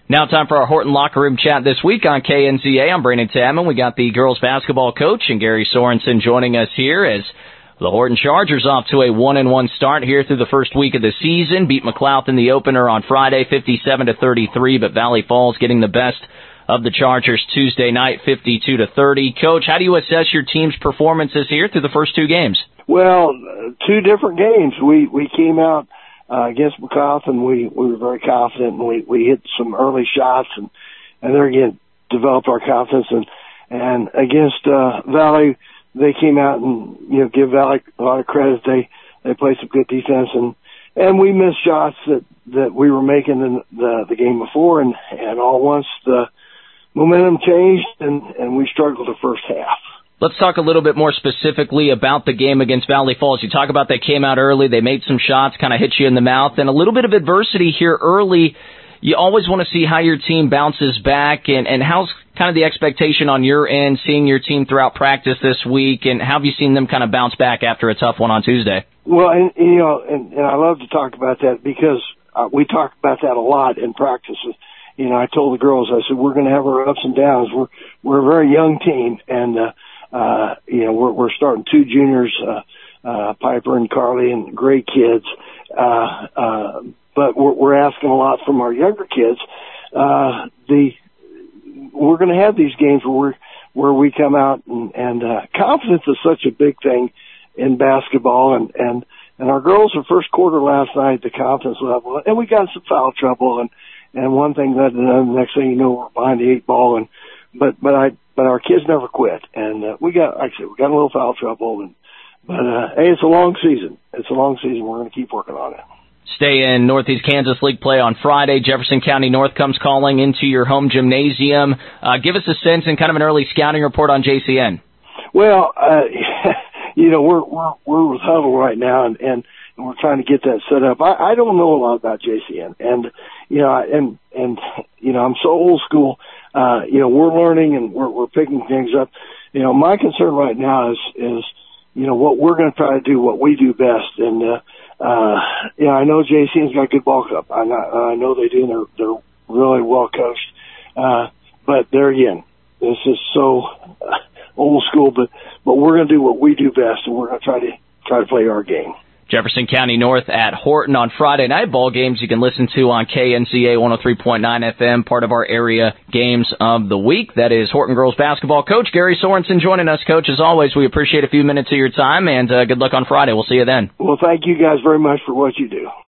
Now time for our Horton Locker Room Chat this week on KNZA. I'm Brandon Tadman. We got the girls basketball coach and Gary Sorensen joining us here as the Horton Chargers off to a 1-1 start here through the first week of the season. Beat McLouth in the opener on Friday, 57-33, but Valley Falls getting the best of the Chargers Tuesday night, 52-30. Coach, how do you assess your team's performances here through the first two games? Well, two different games. We came out against McLouth, and we were very confident, and we hit some early shots, and there again developed our confidence. And against Valley, they came out and give Valley a lot of credit. They played some good defense, and we missed shots that we were making in the game before, and all at once the momentum changed, and we struggled the first half. Let's talk a little bit more specifically about the game against Valley Falls. You talk about they came out early, they made some shots, kind of hit you in the mouth, and a little bit of adversity here early. You always want to see how your team bounces back, and how's kind of the expectation on your end, seeing your team throughout practice this week, and how have you seen them kind of bounce back after a tough one on Tuesday? Well, and I love to talk about that because we talk about that a lot in practice. I told the girls, I said, we're going to have our ups and downs. We're a very young team, and we're starting two juniors, Piper and Carly, and great kids. But we're asking a lot from our younger kids. We're going to have these games where we come out and confidence is such a big thing in basketball, and our girls in first quarter last night, the confidence level, and we got some foul trouble, and one thing led to another. Next thing you know, we're behind the eight ball, but our kids never quit, and we got a little foul trouble, but hey, it's a long season. It's a long season. We're going to keep working on it. Stay in Northeast Kansas League play on Friday. Jefferson County North comes calling into your home gymnasium. Give us a sense and kind of an early scouting report on JCN. Well, we're with Huddle right now, and we're trying to get that set up. I don't know a lot about JCN, and I'm so old school. We're learning and we're picking things up. My concern right now is what we're going to try to do, what we do best. And, I know JCN's got a good ball club. I know they do, and they're really well coached. But there again, this is so old school, but we're going to do what we do best, and we're going to try to play our game. Jefferson County North at Horton on Friday night. Ball games you can listen to on KNZA 103.9 FM, part of our area games of the week. That is Horton girls basketball coach Gary Sorensen joining us. Coach, as always, we appreciate a few minutes of your time, and good luck on Friday. We'll see you then. Well, thank you guys very much for what you do.